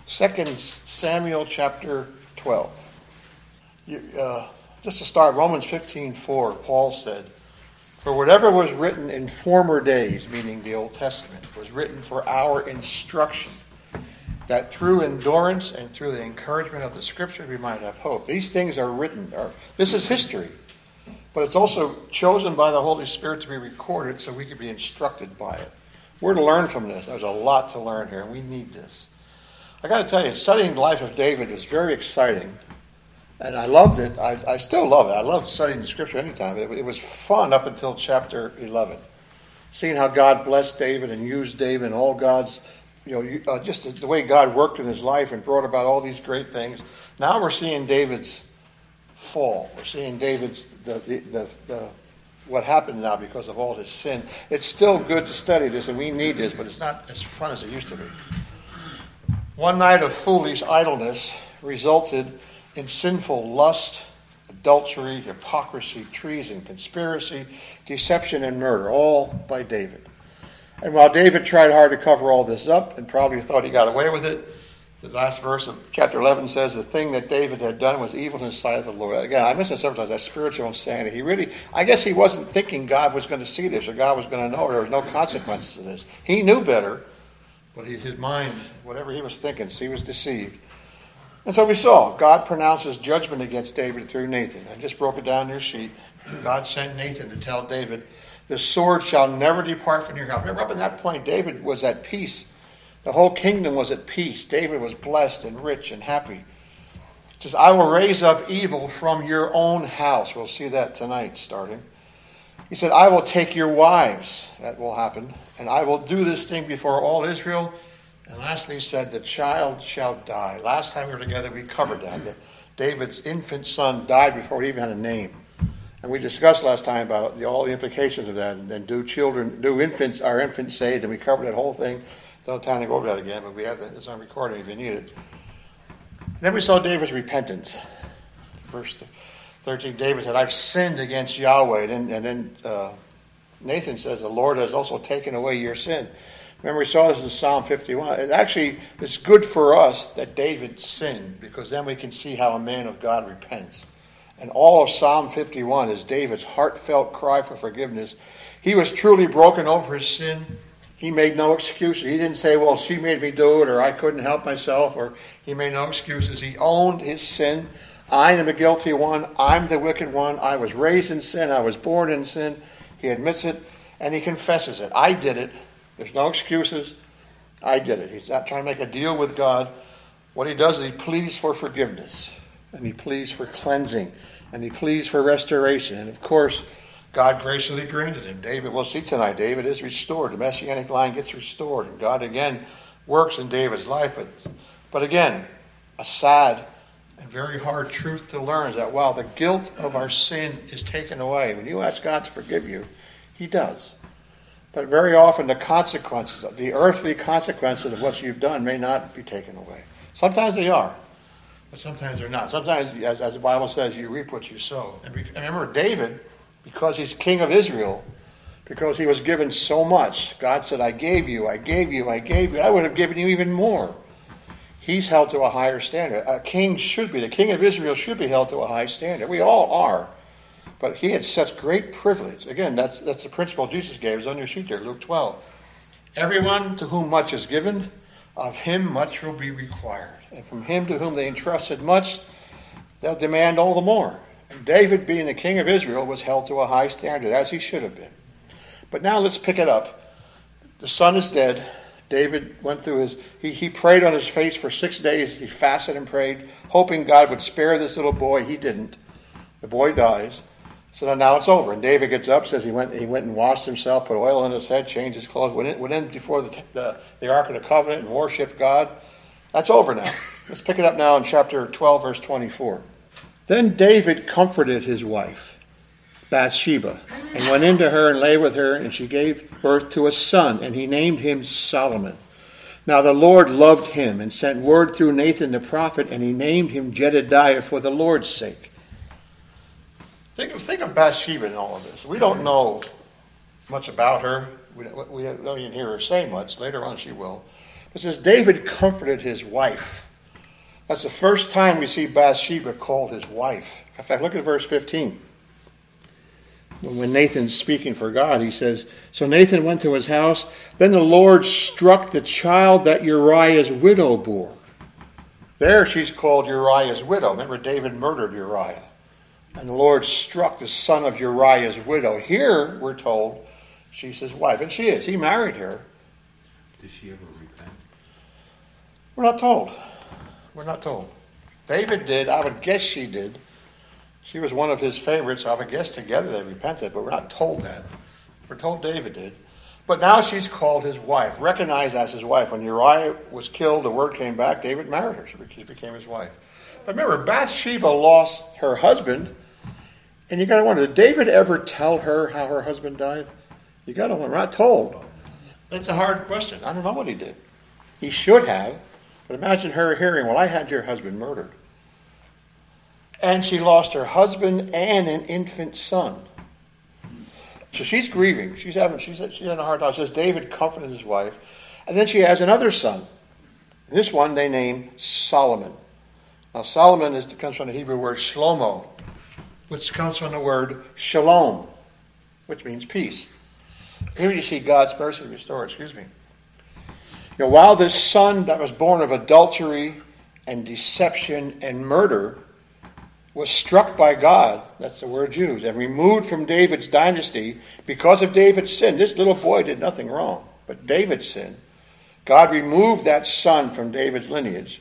2 Samuel chapter 12. Just to start, Romans 15:4, Paul said, "For whatever was written in former days," meaning the Old Testament, "was written for our instruction, that through endurance and through the encouragement of the Scripture we might have hope." These things are written. This is history, but it's also chosen by the Holy Spirit to be recorded so we can be instructed by it. We're to learn from this. There's a lot to learn here, and we need this. I got to tell you, studying the life of David was very exciting, and I loved it. I still love it. I love studying the Scripture anytime. It was fun up until chapter 11, seeing how God blessed David and used David and all God's, just the way God worked in his life and brought about all these great things. Now we're seeing David's fall. We're seeing David's what happened now because of all his sin. It's still good to study this, and we need this, but it's not as fun as it used to be. One night of foolish idleness resulted in sinful lust, adultery, hypocrisy, treason, conspiracy, deception, and murder, all by David. And while David tried hard to cover all this up and probably thought he got away with it, the last verse of chapter 11 says the thing that David had done was evil in the sight of the Lord. Again, I mentioned several times that spiritual insanity. I guess he wasn't thinking God was going to see this or God was going to know there was no consequences to this. He knew better, but his mind, whatever he was thinking, he was deceived. And so we saw God pronounces judgment against David through Nathan. I just broke it down in your sheet. God sent Nathan to tell David, "The sword shall never depart from your house." Remember, up at that point, David was at peace. The whole kingdom was at peace. David was blessed and rich and happy. It says, "I will raise up evil from your own house." We'll see that tonight starting. He said, "I will take your wives." That will happen. "And I will do this thing before all Israel." And lastly, he said, "The child shall die." Last time we were together, we covered that David's infant son died before he even had a name. And we discussed last time about all the implications of that. And do infants, are infants saved? And we covered that whole thing. Don't have time to go over that again, but we have that. It's on recording if you need it. And then we saw David's repentance. Verse 13, David said, "I've sinned against Yahweh." And then Nathan says, "The Lord has also taken away your sin." Remember, we saw this in Psalm 51. It's good for us that David sinned, because then we can see how a man of God repents. And all of Psalm 51 is David's heartfelt cry for forgiveness. He was truly broken over his sin. He made no excuses. He didn't say, "Well, she made me do it," or "I couldn't help myself," or he made no excuses. He owned his sin. "I am the guilty one. I'm the wicked one. I was raised in sin. I was born in sin." He admits it, and he confesses it. "I did it." There's no excuses. I did it. He's not trying to make a deal with God. What he does is he pleads for forgiveness, and he pleads for cleansing, and he pleads for restoration. And of course, God graciously granted him. David, we'll see tonight, David is restored. The Messianic line gets restored, and God again works in David's life. But again, a sad and very hard truth to learn is that while the guilt of our sin is taken away, when you ask God to forgive you, he does. But very often the consequences, the earthly consequences of what you've done may not be taken away. Sometimes they are, but sometimes they're not. Sometimes, as the Bible says, you reap what you sow. And remember, David, because he's king of Israel, because he was given so much, God said, "I gave you, I gave you, I gave you. I would have given you even more." He's held to a higher standard. The king of Israel should be held to a high standard. We all are. But he had such great privilege. Again, that's the principle Jesus gave. It's on your sheet there, Luke 12. "Everyone to whom much is given, of him much will be required. And from him to whom they entrusted much, they'll demand all the more." And David, being the king of Israel, was held to a high standard, as he should have been. But now let's pick it up. The son is dead. David went through he prayed on his face for 6 days. He fasted and prayed, hoping God would spare this little boy. He didn't. The boy dies. So now it's over. And David gets up, says he went and washed himself, put oil on his head, changed his clothes, went in before the Ark of the Covenant and worshipped God. That's over now. Let's pick it up now in chapter 12, verse 24. "Then David comforted his wife, Bathsheba, and went into her and lay with her, and she gave birth to a son, and he named him Solomon. Now the Lord loved him and sent word through Nathan the prophet, and he named him Jedediah for the Lord's sake." Think of Bathsheba in all of this. We don't know much about her. We don't even hear her say much. Later on she will. It says David comforted his wife. That's the first time we see Bathsheba called his wife. In fact, look at verse 15. When Nathan's speaking for God, he says, so Nathan went to his house. Then the Lord struck the child that Uriah's widow bore. There she's called Uriah's widow. Remember, David murdered Uriah. And the Lord struck the son of Uriah's widow. Here, we're told, she's his wife. And she is. He married her. Did she ever repent? We're not told. We're not told. David did. I would guess she did. She was one of his favorites. I would guess together they repented, but we're not told that. We're told David did. But now she's called his wife, recognized as his wife. When Uriah was killed, the word came back, David married her. She became his wife. But remember, Bathsheba lost her husband. And you got to wonder, did David ever tell her how her husband died? You got to wonder. We're not told. That's a hard question. I don't know what he did. He should have. But imagine her hearing, well, I had your husband murdered. And she lost her husband and an infant son. So she's grieving. She's having a hard time. It says David comforted his wife. And then she has another son. And this one they name Solomon. Now Solomon comes from the Hebrew word shlomo, which comes from the word shalom, which means peace. Here you see God's mercy restored. While this son that was born of adultery and deception and murder was struck by God, that's the word used, and removed from David's dynasty because of David's sin. This little boy did nothing wrong, but David's sin. God removed that son from David's lineage.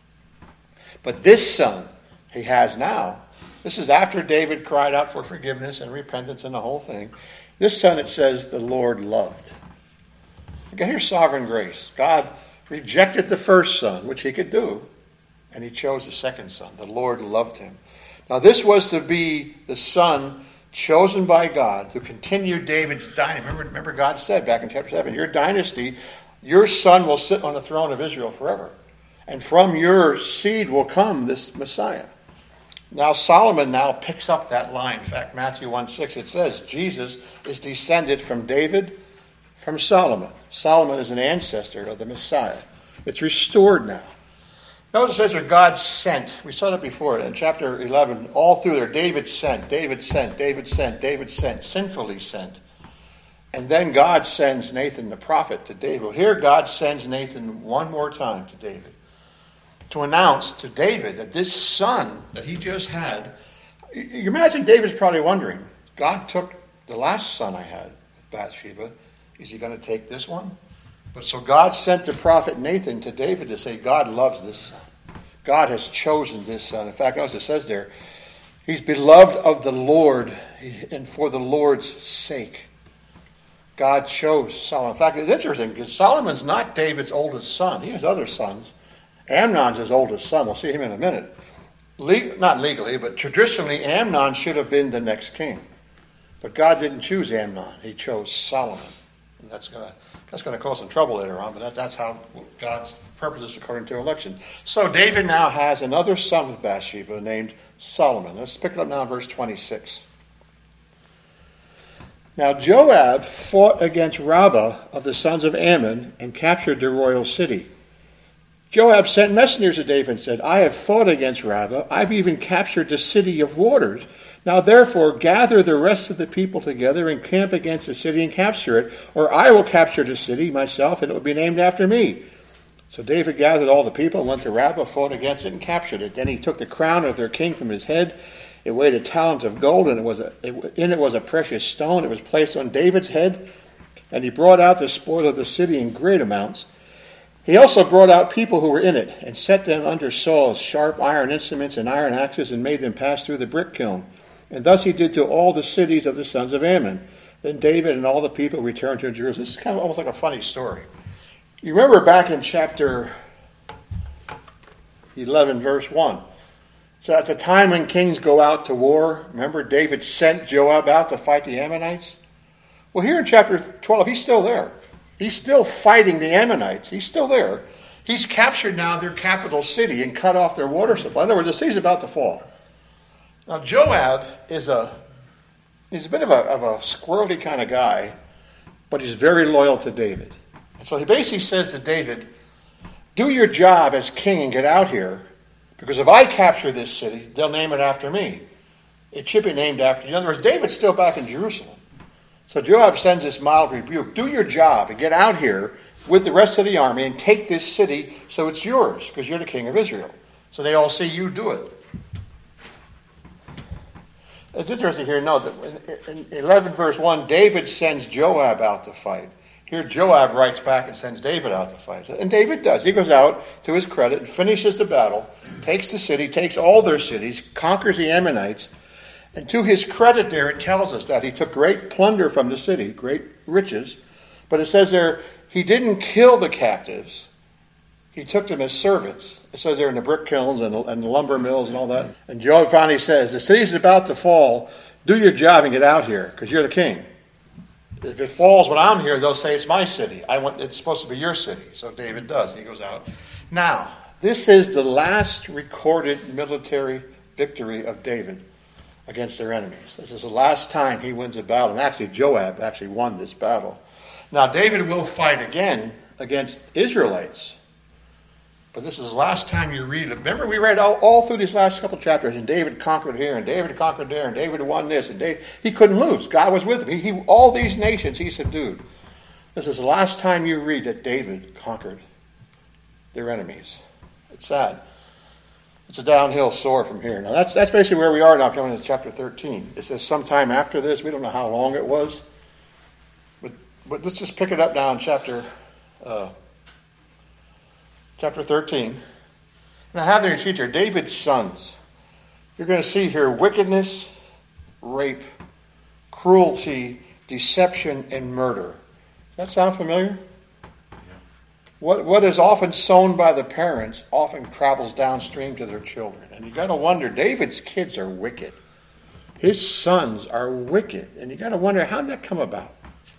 But this son he has now, this is after David cried out for forgiveness and repentance and the whole thing. This son, it says, the Lord loved. Again, here's sovereign grace. God rejected the first son, which he could do, and he chose the second son. The Lord loved him. Now, this was to be the son chosen by God to continue David's dynasty. Remember God said back in chapter 7, your dynasty, your son will sit on the throne of Israel forever. And from your seed will come this Messiah. Now, Solomon now picks up that line. In fact, Matthew 1:6, it says, Jesus is descended from David, from Solomon. Solomon is an ancestor of the Messiah. It's restored now. Notice it says that God sent. We saw that before in chapter 11. All through there, David sent, David sent, David sent, David sent, sinfully sent. And then God sends Nathan the prophet to David. Well, here God sends Nathan one more time to David to announce to David that this son that he just had, you imagine David's probably wondering, God took the last son I had with Bathsheba. Is he going to take this one? But so God sent the prophet Nathan to David to say, God loves this son. God has chosen this son. In fact, notice it says there, he's beloved of the Lord, and for the Lord's sake. God chose Solomon. In fact, it's interesting, because Solomon's not David's oldest son. He has other sons. Amnon's his oldest son. We'll see him in a minute. Not legally, but traditionally, Amnon should have been the next king. But God didn't choose Amnon. He chose Solomon. And that's going to cause some trouble later on, but that's how God's purpose is according to election. So David now has another son with Bathsheba named Solomon. Let's pick it up now in verse 26. Now Joab fought against Rabbah of the sons of Ammon and captured the royal city. Joab sent messengers to David and said, I have fought against Rabbah. I've even captured the city of waters. Now therefore gather the rest of the people together and camp against the city and capture it, or I will capture the city myself, and it will be named after me. So David gathered all the people, went to Rabbah, fought against it, and captured it. Then he took the crown of their king from his head. It weighed a talent of gold, and in it was a precious stone. It was placed on David's head, and he brought out the spoil of the city in great amounts. He also brought out people who were in it, and set them under saws, sharp iron instruments, and iron axes, and made them pass through the brick kiln. And thus he did to all the cities of the sons of Ammon. Then David and all the people returned to Jerusalem. This is kind of almost like a funny story. You remember back in chapter 11, verse 1. So at the time when kings go out to war, remember David sent Joab out to fight the Ammonites? Well, here in chapter 12, he's still there. He's still fighting the Ammonites. He's still there. He's captured now their capital city and cut off their water supply. In other words, the city's about to fall. Now, Joab he's a bit of a squirrely kind of guy, but he's very loyal to David. And so he basically says to David, do your job as king and get out here, because if I capture this city, they'll name it after me. It should be named after you. In other words, David's still back in Jerusalem. So Joab sends this mild rebuke. Do your job and get out here with the rest of the army and take this city so it's yours, because you're the king of Israel. So they all see you do it. It's interesting here to note that in 11 verse 1, David sends Joab out to fight. Here Joab writes back and sends David out to fight. And David does. He goes out, to his credit, and finishes the battle, takes the city, takes all their cities, conquers the Ammonites. And to his credit there, it tells us that he took great plunder from the city, great riches. But it says there, he didn't kill the captives. He took them as servants. It says there in the brick kilns and the lumber mills and all that. And Joab finally says, the city's about to fall. Do your job and get out here, because you're the king. If it falls when I'm here, they'll say it's my city. It's supposed to be your city. So David does. He goes out. Now, this is the last recorded military victory of David against their enemies. This is the last time he wins a battle. And actually, Joab actually won this battle. Now, David will fight again against Israelites. But this is the last time you read it. Remember, we read all through these last couple chapters, and David conquered here, and David conquered there, and David won this, and he couldn't lose. God was with him. All these nations he subdued. This is the last time you read that David conquered their enemies. It's sad. It's a downhill soar from here. Now, that's basically where we are now, coming to chapter 13. It says sometime after this. We don't know how long it was. But let's just pick it up now in chapter 13. Now, have there in sheet here, David's sons. You're going to see here wickedness, rape, cruelty, deception, and murder. Does that sound familiar? What is often sown by the parents often travels downstream to their children. And you got to wonder, David's kids are wicked. His sons are wicked. And you got to wonder, how did that come about?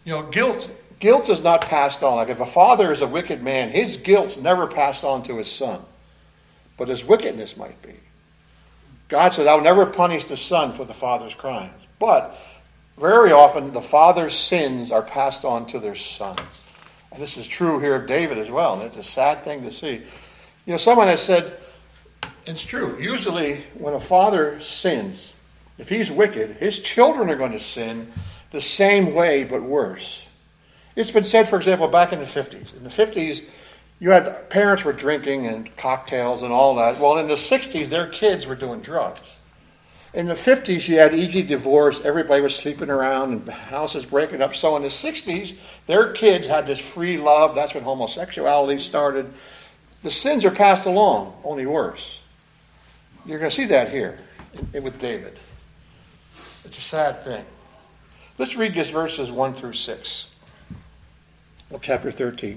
Guilt is not passed on. Like if a father is a wicked man, his guilt's never passed on to his son. But his wickedness might be. God said, I'll never punish the son for the father's crimes. But very often the father's sins are passed on to their sons. And this is true here of David as well. And it's a sad thing to see. Someone has said, it's true, usually when a father sins, if he's wicked, his children are going to sin the same way but worse. It's been said, for example, back in the 50s. In the 50s, you had parents were drinking and cocktails and all that. Well, in the 60s, their kids were doing drugs. In the 50s, you had easy divorce. Everybody was sleeping around and houses breaking up. So in the 60s, their kids had this free love. That's when homosexuality started. The sins are passed along, only worse. You're going to see that here with David. It's a sad thing. Let's read just verses 1 through 6 of chapter 13.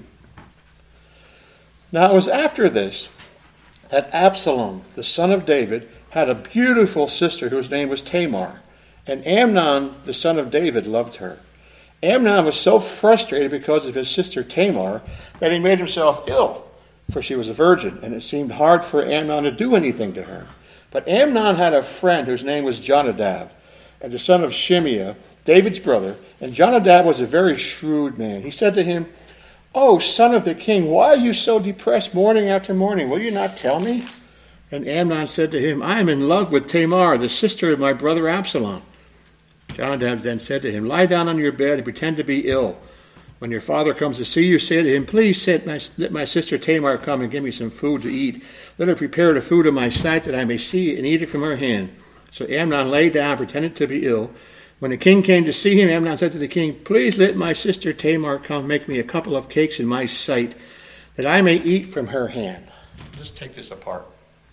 Now it was after this that Absalom, the son of David, had a beautiful sister whose name was Tamar, and Amnon, the son of David, loved her. Amnon was so frustrated because of his sister Tamar that he made himself ill, for she was a virgin, and it seemed hard for Amnon to do anything to her. But Amnon had a friend whose name was Jonadab, and the son of Shimeah, David's brother, and Jonadab was a very shrewd man. He said to him, "O son of the king, why are you so depressed morning after morning? Will you not tell me?" And Amnon said to him, "I am in love with Tamar, the sister of my brother Absalom." Jonadab then said to him, "Lie down on your bed and pretend to be ill. When your father comes to see you, say to him, 'Please let my sister Tamar come and give me some food to eat. Let her prepare the food in my sight that I may see it and eat it from her hand.' So Amnon lay down, pretended to be ill. When the king came to see him, Amnon said to the king, 'Please let my sister Tamar come make me a couple of cakes in my sight, that I may eat from her hand.'" Just take this apart.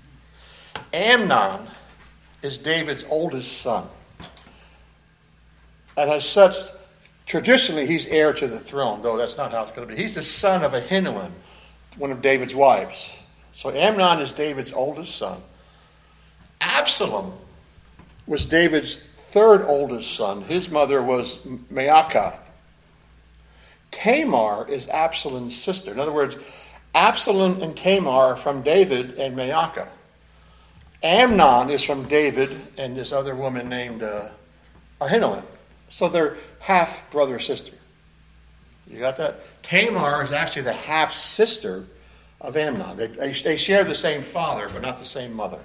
Amnon is David's oldest son. And as such, traditionally he's heir to the throne, though that's not how it's going to be. He's the son of Ahinoam, one of David's wives. So Amnon is David's oldest son. Absalom was David's third oldest son. His mother was Maacah. Tamar is Absalom's sister. In other words, Absalom and Tamar are from David and Maacah. Amnon is from David and this other woman named Ahinoam. So they're half brother sister. You got that? Tamar is actually the half sister of Amnon. They share the same father, but not the same mother.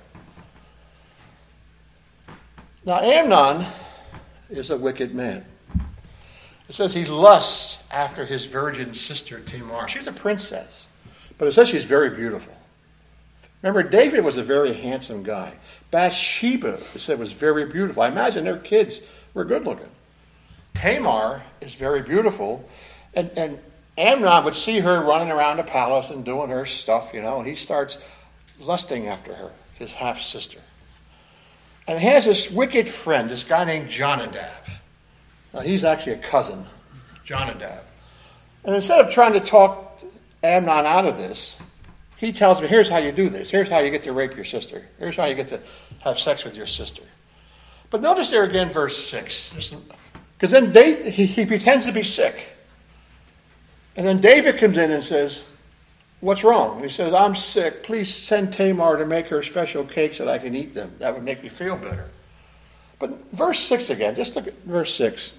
Now, Amnon is a wicked man. It says he lusts after his virgin sister Tamar. She's a princess, but it says she's very beautiful. Remember, David was a very handsome guy. Bathsheba, it said, was very beautiful. I imagine their kids were good looking. Tamar is very beautiful, and Amnon would see her running around the palace and doing her stuff, and he starts lusting after her, his half-sister. And he has this wicked friend, this guy named Jonadab. Now, he's actually a cousin, Jonadab. And instead of trying to talk Amnon out of this, he tells me, here's how you do this. Here's how you get to rape your sister. Here's how you get to have sex with your sister. But notice there again, verse 6. Because then he pretends to be sick. And then David comes in and says, what's wrong? And he says, I'm sick. Please send Tamar to make her special cakes that I can eat them. That would make me feel better. But verse 6 again, just look at verse 6.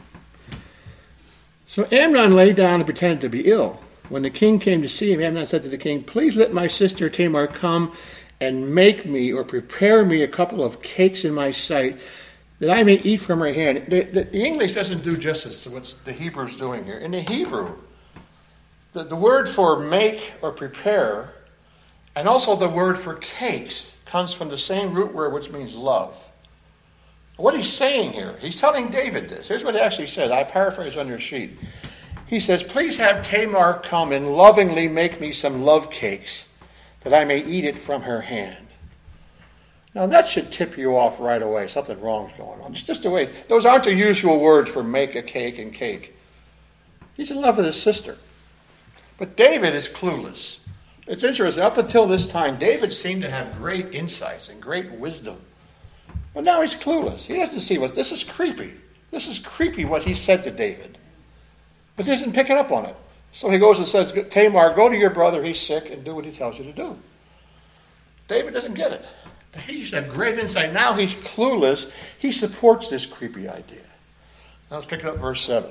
So Amnon lay down and pretended to be ill. When the king came to see him, Amnon said to the king, please let my sister Tamar come and make me or prepare me a couple of cakes in my sight that I may eat from her hand. The English doesn't do justice to what the Hebrew's doing here. In the Hebrew, the word for make or prepare, and also the word for cakes, comes from the same root word which means love. What he's saying here, he's telling David this. Here's what he actually says. I paraphrase on your sheet. He says, please have Tamar come and lovingly make me some love cakes that I may eat it from her hand. Now that should tip you off right away. Something wrong's going on. It's just the way. Those aren't the usual words for make a cake and cake. He's in love with his sister. But David is clueless. It's interesting. Up until this time, David seemed to have great insights and great wisdom. But now he's clueless. He doesn't see what, this is creepy. This is creepy what he said to David. But he isn't picking up on it. So he goes and says, Tamar, go to your brother, he's sick, and do what he tells you to do. David doesn't get it. He used to have great insight. Now he's clueless. He supports this creepy idea. Now let's pick up verse 7.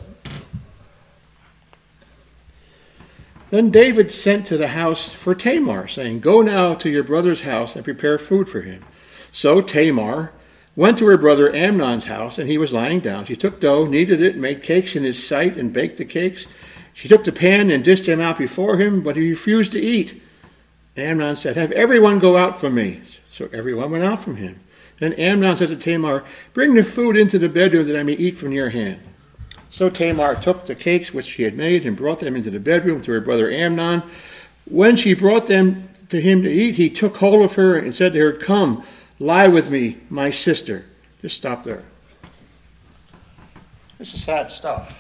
Then David sent to the house for Tamar, saying, go now to your brother's house and prepare food for him. So Tamar went to her brother Amnon's house, and he was lying down. She took dough, kneaded it, made cakes in his sight, and baked the cakes. She took the pan and dished them out before him, but he refused to eat. Amnon said, have everyone go out from me. So everyone went out from him. Then Amnon said to Tamar, bring the food into the bedroom that I may eat from your hand. So Tamar took the cakes which she had made and brought them into the bedroom to her brother Amnon. When she brought them to him to eat, he took hold of her and said to her, come, lie with me, my sister. Just stop there. This is sad stuff.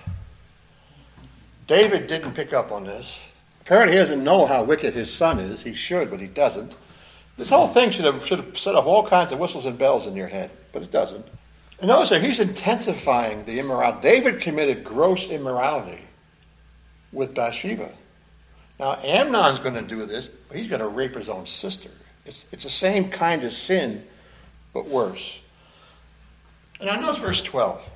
David didn't pick up on this. Apparently he doesn't know how wicked his son is. He should, but he doesn't. This whole thing should have set off all kinds of whistles and bells in your head, but it doesn't. And notice that he's intensifying the immorality. David committed gross immorality with Bathsheba. Now Amnon's going to do this, but he's going to rape his own sister. It's the same kind of sin, but worse. And now notice verse 12.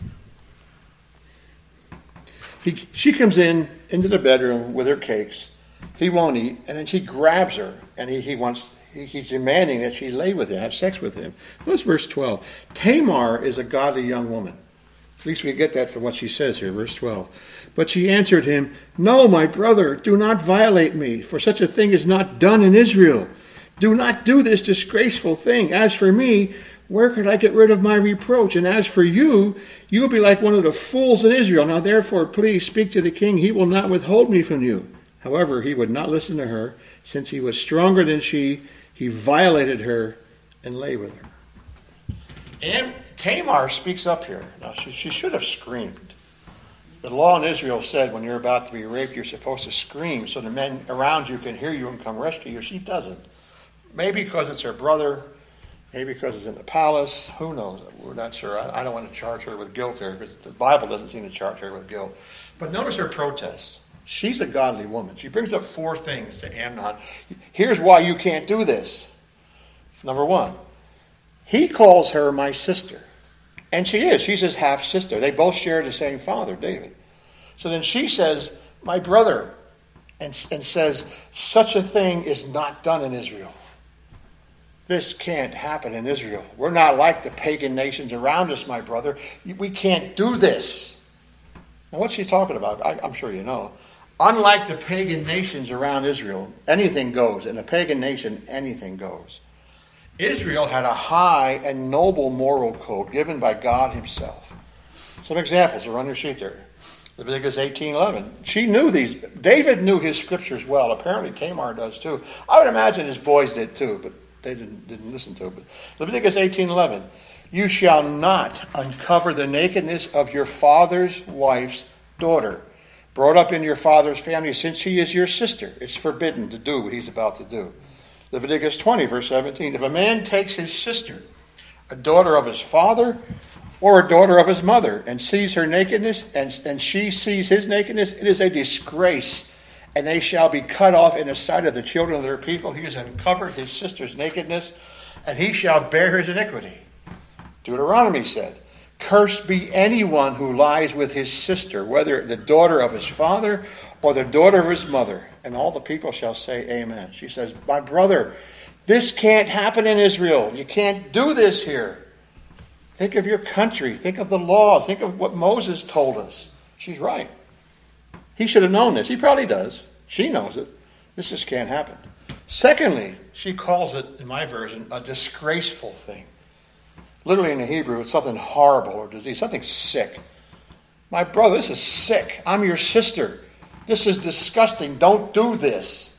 She comes into the bedroom with her cakes. He won't eat, and then she grabs her, and he's demanding that she lay with him, have sex with him. Notice verse 12. Tamar is a godly young woman. At least we get that from what she says here, verse 12. But she answered him, no, my brother, do not violate me, for such a thing is not done in Israel. Do not do this disgraceful thing. As for me, where could I get rid of my reproach? And as for you, you will be like one of the fools in Israel. Now therefore, please speak to the king. He will not withhold me from you. However, he would not listen to her. Since he was stronger than she, he violated her and lay with her. And Tamar speaks up here. Now, she should have screamed. The law in Israel said when you're about to be raped, you're supposed to scream so the men around you can hear you and come rescue you. She doesn't. Maybe because it's her brother. Maybe because it's in the palace. Who knows? We're not sure. I don't want to charge her with guilt here because the Bible doesn't seem to charge her with guilt. But notice her protest. She's a godly woman. She brings up 4 things to Amnon. Here's why you can't do this. Number 1, he calls her my sister. And she is. She's his half-sister. They both share the same father, David. So then she says, my brother, and says, such a thing is not done in Israel. This can't happen in Israel. We're not like the pagan nations around us, my brother. We can't do this. Now, what's she talking about? I'm sure you know. Unlike the pagan nations around Israel, anything goes. In a pagan nation, anything goes. Israel had a high and noble moral code given by God himself. Some examples are on your sheet there. Leviticus 18:11. She knew these. David knew his scriptures well. Apparently Tamar does too. I would imagine his boys did too, but they didn't listen to it. But Leviticus 18:11. You shall not uncover the nakedness of your father's wife's daughter, brought up in your father's family, since she is your sister. It's forbidden to do what he's about to do. Leviticus 20, verse 17. If a man takes his sister, a daughter of his father, or a daughter of his mother, and sees her nakedness, and she sees his nakedness, it is a disgrace, and they shall be cut off in the sight of the children of their people. He has uncovered his sister's nakedness, and he shall bear his iniquity. Deuteronomy said, cursed be anyone who lies with his sister, whether the daughter of his father or the daughter of his mother. And all the people shall say amen. She says, my brother, this can't happen in Israel. You can't do this here. Think of your country. Think of the law. Think of what Moses told us. She's right. He should have known this. He probably does. She knows it. This just can't happen. Secondly, she calls it, in my version, a disgraceful thing. Literally in the Hebrew, it's something horrible or disease, something sick. My brother, this is sick. I'm your sister. This is disgusting. Don't do this.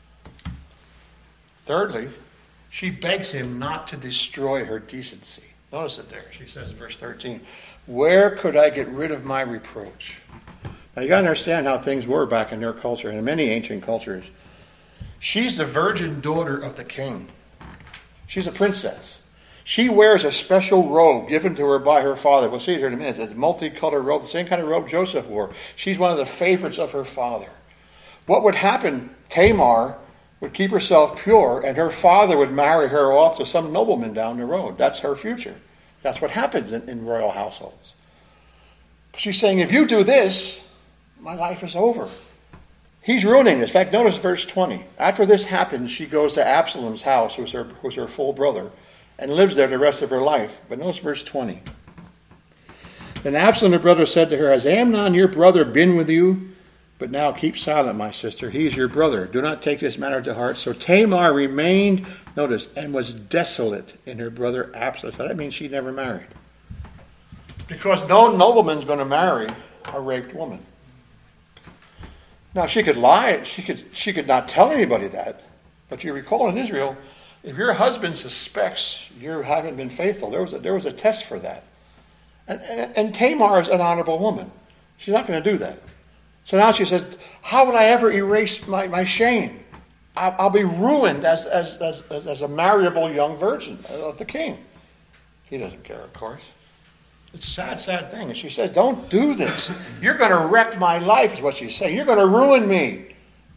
Thirdly, she begs him not to destroy her decency. Notice it there. She says in verse 13, where could I get rid of my reproach? Now you got to understand how things were back in their culture and in many ancient cultures. She's the virgin daughter of the king. She's a princess. She wears a special robe given to her by her father. We'll see it here in a minute. It's a multicolored robe, the same kind of robe Joseph wore. She's one of the favorites of her father. What would happen, Tamar would keep herself pure, and her father would marry her off to some nobleman down the road. That's her future. That's what happens in royal households. She's saying, if you do this, my life is over. He's ruining this. In fact, notice verse 20. After this happens, she goes to Absalom's house, who's her full brother, and lives there the rest of her life. But notice verse 20. Then Absalom, her brother, said to her, has Amnon, your brother, been with you? But now keep silent, my sister. He is your brother. Do not take this matter to heart. So Tamar remained, notice, and was desolate in her brother Absalom. So that means she never married. Because no nobleman's going to marry a raped woman. Now, she could lie. She could not tell anybody that. But you recall in Israel, if your husband suspects you haven't been faithful, there was a test for that. And Tamar is an honorable woman. She's not going to do that. So now she says, how would I ever erase my shame? I'll be ruined as a marriable young virgin of the king. He doesn't care, of course. It's a sad, sad thing. And she says, don't do this. You're going to wreck my life, is what she's saying. You're going to ruin me.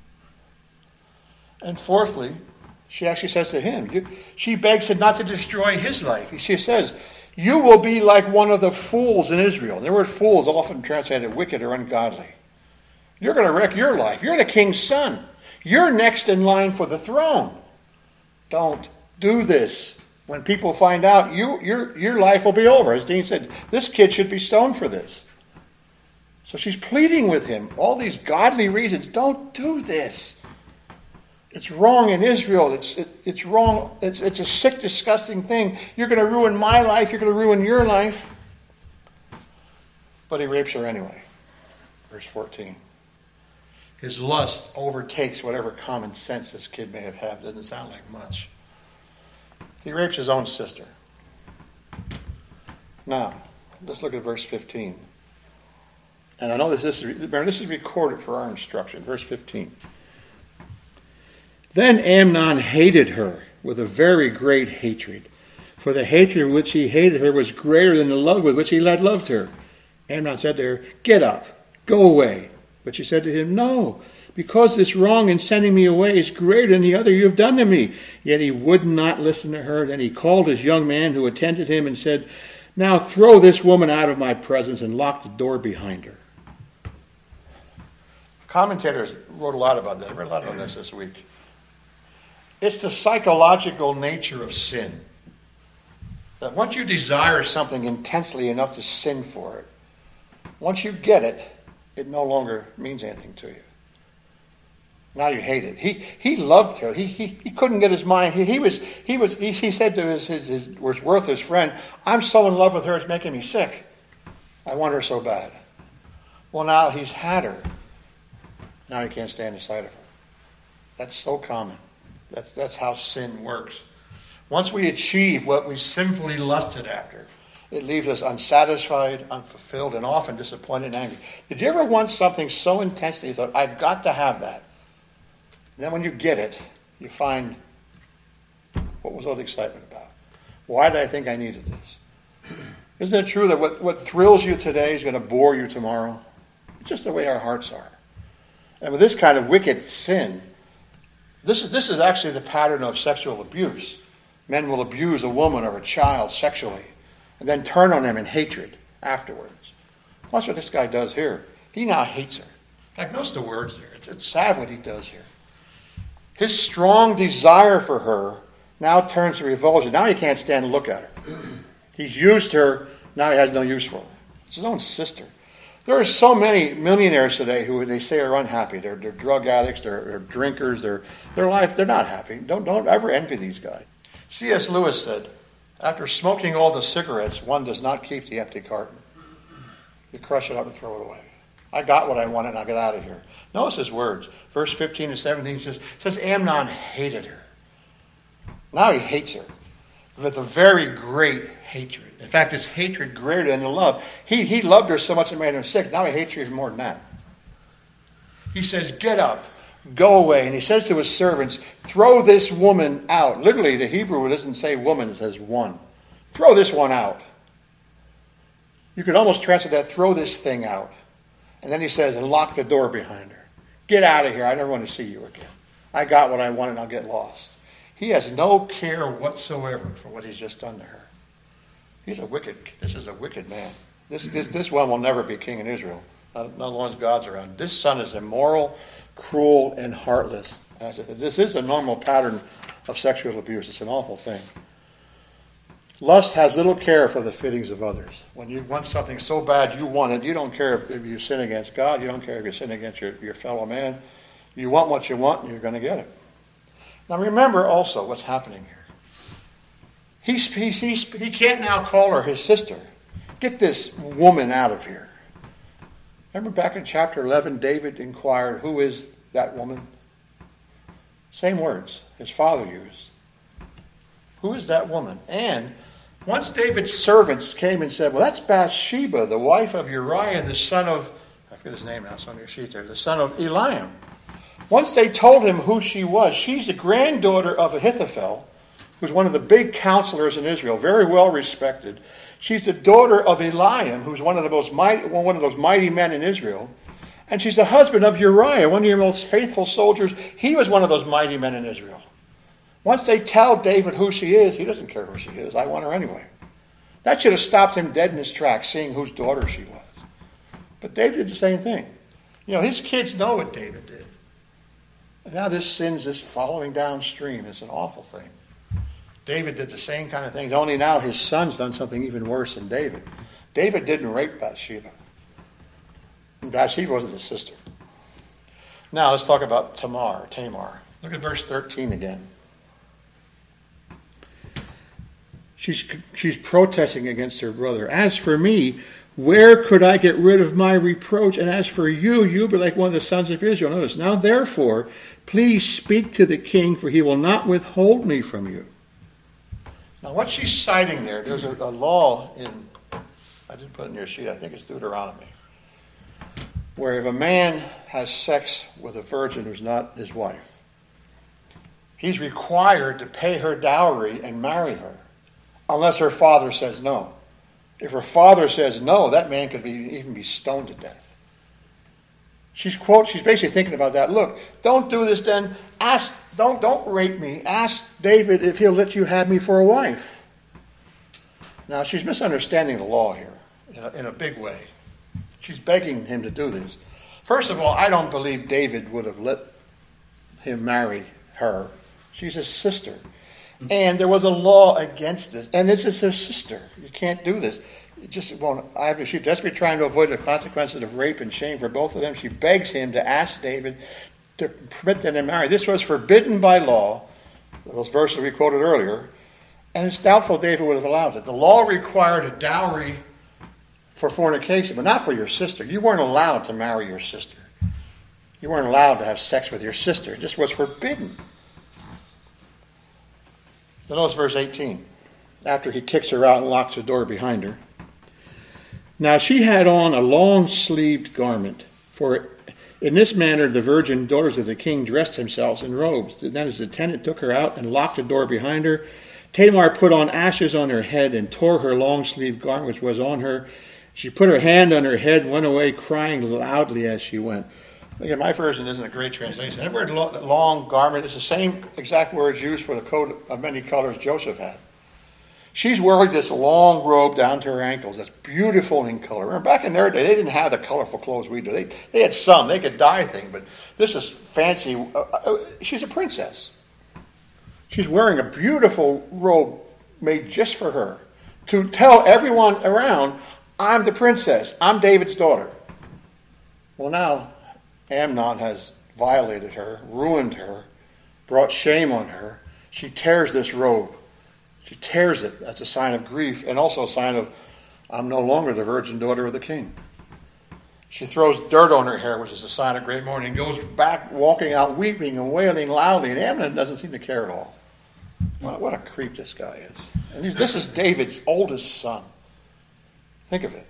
And fourthly, she actually says to him, she begs him not to destroy his life. She says, you will be like one of the fools in Israel. The word fool is often translated wicked or ungodly. You're going to wreck your life. You're the king's son. You're next in line for the throne. Don't do this. When people find out, your life will be over. As Dean said, this kid should be stoned for this. So she's pleading with him. All these godly reasons. Don't do this. It's wrong in Israel. It's wrong. It's a sick, disgusting thing. You're going to ruin my life. You're going to ruin your life. But he rapes her anyway. Verse 14. His lust overtakes whatever common sense this kid may have had. Doesn't sound like much. He rapes his own sister. Now, let's look at verse 15. And I know this is recorded for our instruction. Verse 15. Then Amnon hated her with a very great hatred. For the hatred with which he hated her was greater than the love with which he had loved her. Amnon said to her, get up, go away. But she said to him, no, because this wrong in sending me away is greater than the other you have done to me. Yet he would not listen to her. Then he called his young man who attended him and said, now throw this woman out of my presence and lock the door behind her. Commentators wrote a lot about that. I read a lot on this week. It's the psychological nature of sin. That once you desire something intensely enough to sin for it, once you get it, it no longer means anything to you. Now you hate it. He loved her. He couldn't get his mind. He said to his worthless friend, "I'm so in love with her, it's making me sick. I want her so bad." Well, now he's had her. Now he can't stand the sight of her. That's so common. That's how sin works. Once we achieve what we sinfully lusted after, it leaves us unsatisfied, unfulfilled, and often disappointed and angry. Did you ever want something so intensely you thought, "I've got to have that"? And then when you get it, you find, what was all the excitement about? Why did I think I needed this? Isn't it true that what thrills you today is going to bore you tomorrow? It's just the way our hearts are. And with this kind of wicked sin, this is actually the pattern of sexual abuse. Men will abuse a woman or a child sexually and then turn on them in hatred afterwards. That's what this guy does here. He now hates her. In fact, notice the words there. It's sad what he does here. His strong desire for her now turns to revulsion. Now he can't stand to look at her. He's used her, now he has no use for her. It's his own sister. There are so many millionaires today who they say are unhappy. They're drug addicts, they're drinkers, their life, they're not happy. Don't ever envy these guys. C.S. Lewis said, "After smoking all the cigarettes, one does not keep the empty carton. You crush it up and throw it away. I got what I wanted, and I'll get out of here." Notice his words. Verse 15 to 17 says Amnon hated her. Now he hates her with a very great hatred. In fact, it's hatred greater than the love. He loved her so much it made him sick. Now he hates her even more than that. He says, "Get up, go away." And he says to his servants, "Throw this woman out." Literally, the Hebrew doesn't say woman, it says one. Throw this one out. You could almost translate that, "Throw this thing out." And then he says, "And lock the door behind her. Get out of here. I never want to see you again. I got what I wanted and I'll get lost." He has no care whatsoever for what he's just done to her. This is a wicked man. This one will never be king in Israel, not as long as God's around. This son is immoral, cruel, and heartless. This is a normal pattern of sexual abuse. It's an awful thing. Lust has little care for the feelings of others. When you want something so bad you want it, you don't care if you sin against God. You don't care if you sin against your fellow man. You want what you want and you're going to get it. Now remember also what's happening here. He can't now call her his sister. Get this woman out of here. Remember back in chapter 11, David inquired, "Who is that woman?" Same words his father used. Who is that woman? And once David's servants came and said, "Well, that's Bathsheba, the wife of Uriah, the son of," I forget his name now, it's on your sheet there, the son of Eliam. Once they told him who she was, she's the granddaughter of Ahithophel, who's one of the big counselors in Israel, very well respected. She's the daughter of Eliam, who's one of those mighty men in Israel. And she's the husband of Uriah, one of your most faithful soldiers. He was one of those mighty men in Israel. Once they tell David who she is, he doesn't care who she is. I want her anyway. That should have stopped him dead in his tracks, seeing whose daughter she was. But David did the same thing. His kids know what David did. And now this sin's just following downstream. It's an awful thing. David did the same kind of things, only now his son's done something even worse than David. David didn't rape Bathsheba. And Bathsheba wasn't his sister. Now let's talk about Tamar. Look at verse 13 again. She's protesting against her brother. "As for me, where could I get rid of my reproach? And as for you, you'll be like one of the sons of Israel." Notice, "Now therefore, please speak to the king, for he will not withhold me from you." Now what she's citing there's a law in, I didn't put it in your sheet, I think it's Deuteronomy, where if a man has sex with a virgin who's not his wife, he's required to pay her dowry and marry her, unless her father says no. If her father says no, that man could even be stoned to death. She's basically thinking about that. Look, don't do this then. Don't rape me. Ask David if he'll let you have me for a wife. Now, she's misunderstanding the law here in a big way. She's begging him to do this. First of all, I don't believe David would have let him marry her. She's his sister. And there was a law against this. And this is her sister. You can't do this. She desperately trying to avoid the consequences of rape and shame for both of them. She begs him to ask David to permit them to marry. This was forbidden by law. Those verses we quoted earlier. And it's doubtful David would have allowed it. The law required a dowry for fornication, but not for your sister. You weren't allowed to marry your sister. You weren't allowed to have sex with your sister. It just was forbidden. Then notice verse 18. After he kicks her out and locks the door behind her. Now she had on a long-sleeved garment, for in this manner the virgin daughters of the king dressed themselves in robes. Then his attendant took her out and locked the door behind her. Tamar put on ashes on her head and tore her long-sleeved garment which was on her. She put her hand on her head and went away crying loudly as she went. Again, my version isn't a great translation. That word long garment is the same exact words used for the coat of many colors Joseph had. She's wearing this long robe down to her ankles that's beautiful in color. Remember, back in their day, they didn't have the colorful clothes we do. They had some. They could dye things, but this is fancy. She's a princess. She's wearing a beautiful robe made just for her to tell everyone around, I'm the princess. I'm David's daughter. Well, now Amnon has violated her, ruined her, brought shame on her. She tears this robe. She tears it as a sign of grief and also a sign of, I'm no longer the virgin daughter of the king. She throws dirt on her hair, which is a sign of great mourning, and goes back walking out weeping and wailing loudly, and Amnon doesn't seem to care at all. What a creep this guy is. And this is David's oldest son. Think of it.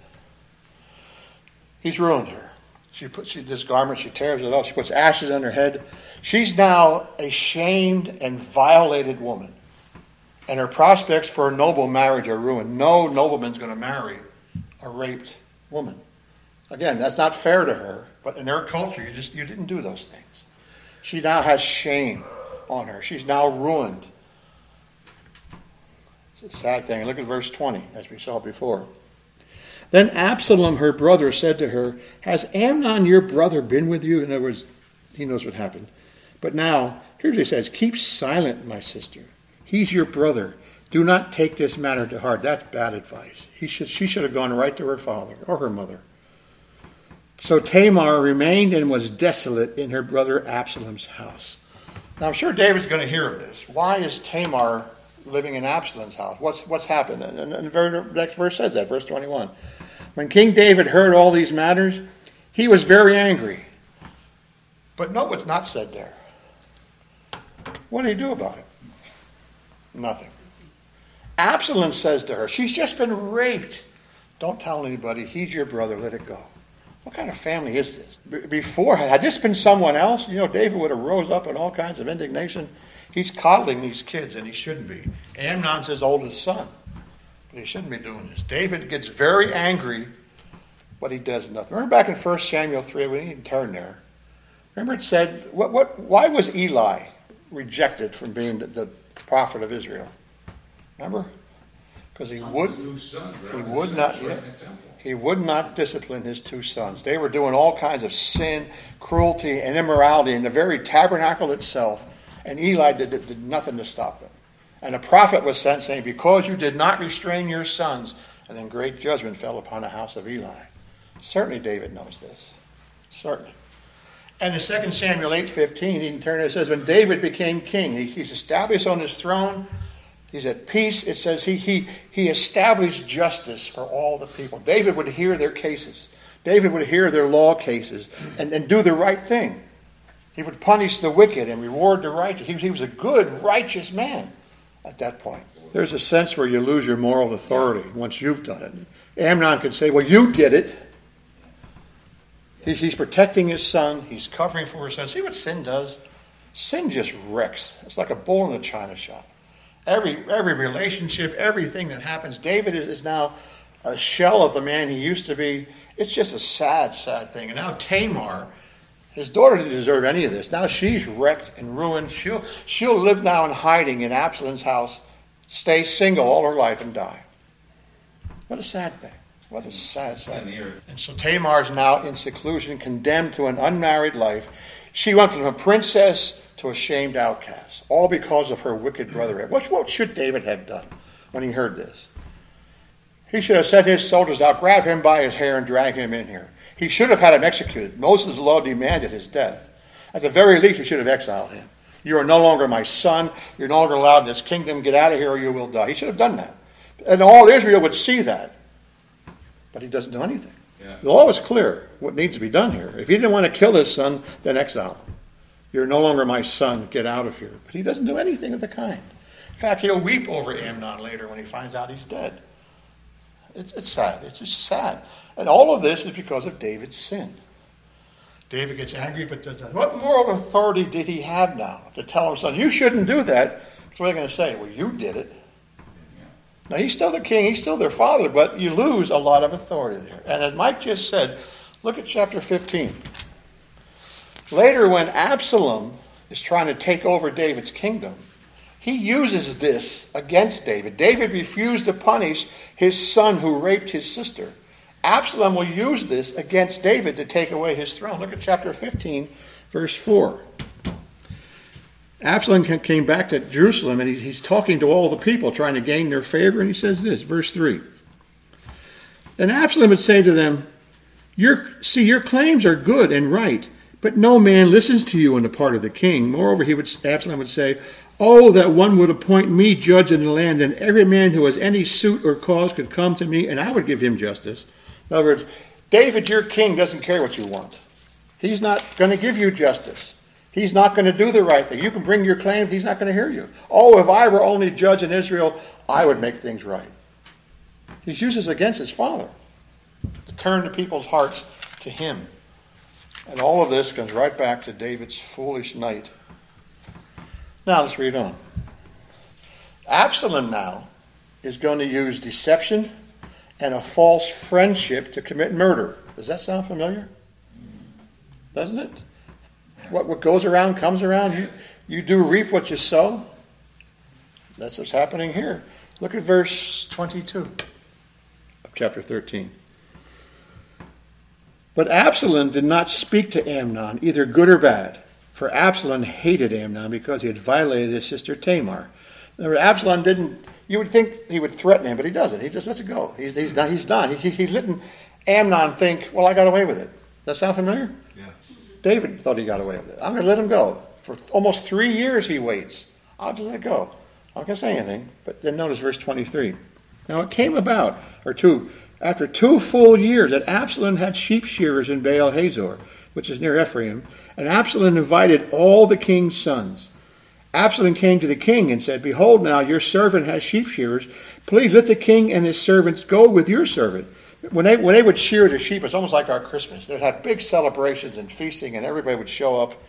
He's ruined her. This garment, she tears it off. She puts ashes on her head. She's now a shamed and violated woman. And her prospects for a noble marriage are ruined. No nobleman's going to marry a raped woman. Again, that's not fair to her. But in her culture, you didn't do those things. She now has shame on her. She's now ruined. It's a sad thing. Look at verse 20, as we saw before. Then Absalom, her brother, said to her, has Amnon, your brother, been with you? In other words, he knows what happened. But now, here's what he says, keep silent, my sister. He's your brother. Do not take this matter to heart. That's bad advice. She should have gone right to her father or her mother. So Tamar remained and was desolate in her brother Absalom's house. Now I'm sure David's going to hear of this. Why is Tamar living in Absalom's house? What's happened? And the very next verse says that, verse 21. When King David heard all these matters, he was very angry. But note what's not said there. What did he do about it? Nothing. Absalom says to her, she's just been raped. Don't tell anybody. He's your brother. Let it go. What kind of family is this? Before, had this been someone else, David would have rose up in all kinds of indignation. He's coddling these kids, and he shouldn't be. Amnon's his oldest son, but he shouldn't be doing this. David gets very angry, but he does nothing. Remember back in 1 Samuel 3, we didn't even turn there. Remember it said, why was Eli rejected from being the prophet of Israel? Remember? Because he would not discipline his two sons. They were doing all kinds of sin, cruelty, and immorality in the very tabernacle itself, and Eli did nothing to stop them. And a prophet was sent saying, because you did not restrain your sons, and then great judgment fell upon the house of Eli. Certainly David knows this. Certainly. And in 2 Samuel 8:15, you can turn it says, when David became king, he's established on his throne, he's at peace. It says he established justice for all the people. David would hear their cases. David would hear their law cases and do the right thing. He would punish the wicked and reward the righteous. He was a good, righteous man at that point. There's a sense where you lose your moral authority once you've done it. Amnon could say, well, you did it. He's protecting his son. He's covering for his son. See what sin does? Sin just wrecks. It's like a bull in a china shop. Every relationship, everything that happens, David is now a shell of the man he used to be. It's just a sad, sad thing. And now Tamar, his daughter didn't deserve any of this. Now she's wrecked and ruined. She'll live now in hiding in Absalom's house, stay single all her life and die. What a sad thing. What a sad sight. And the earth. And so Tamar is now in seclusion, condemned to an unmarried life. She went from a princess to a shamed outcast, all because of her wicked brother. What should David have done when he heard this? He should have sent his soldiers out, grab him by his hair, and drag him in here. He should have had him executed. Moses' law demanded his death. At the very least, he should have exiled him. You are no longer my son. You're no longer allowed in this kingdom. Get out of here or you will die. He should have done that. And all Israel would see that. But he doesn't do anything. Yeah. The law is clear what needs to be done here. If he didn't want to kill his son, then exile him. You're no longer my son. Get out of here. But he doesn't do anything of the kind. In fact, he'll weep over Amnon later when he finds out he's dead. It's sad. It's just sad. And all of this is because of David's sin. David gets angry, but what moral authority did he have now to tell his son, you shouldn't do that? So they're going to say, well, you did it. Now, he's still the king, he's still their father, but you lose a lot of authority there. And as Mike just said, look at chapter 15. Later, when Absalom is trying to take over David's kingdom, he uses this against David. David refused to punish his son who raped his sister. Absalom will use this against David to take away his throne. Look at chapter 15, verse 4. Absalom came back to Jerusalem, and he's talking to all the people, trying to gain their favor, and he says this, verse 3. Then Absalom would say to them, your claims are good and right, but no man listens to you on the part of the king. Moreover, Absalom would say, oh, that one would appoint me judge in the land, and every man who has any suit or cause could come to me, and I would give him justice. In other words, David, your king, doesn't care what you want. He's not going to give you justice. He's not going to do the right thing. You can bring your claim, he's not going to hear you. Oh, if I were only judge in Israel, I would make things right. He uses against his father to turn the people's hearts to him. And all of this comes right back to David's foolish night. Now let's read on. Absalom now is going to use deception and a false friendship to commit murder. Does that sound familiar? Doesn't it? What goes around comes around. You do reap what you sow. That's what's happening here. Look at verse 22 of chapter 13. But Absalom did not speak to Amnon, either good or bad, for Absalom hated Amnon because he had violated his sister Tamar. Absalom didn't. You would think he would threaten him, but he doesn't. He just lets it go. He's done. He's letting Amnon think, well, I got away with it. Does that sound familiar? Yeah. David thought he got away with it. I'm going to let him go. For almost 3 years he waits. I'll just let it go. I'm not going to say anything. But then notice verse 23. Now it came about, after 2 full years, that Absalom had sheep shearers in Baal Hazor, which is near Ephraim, and Absalom invited all the king's sons. Absalom came to the king and said, behold now, your servant has sheep shearers. Please let the king and his servants go with your servant. When they would shear the sheep, it's almost like our Christmas. They'd have big celebrations and feasting, and everybody would show up.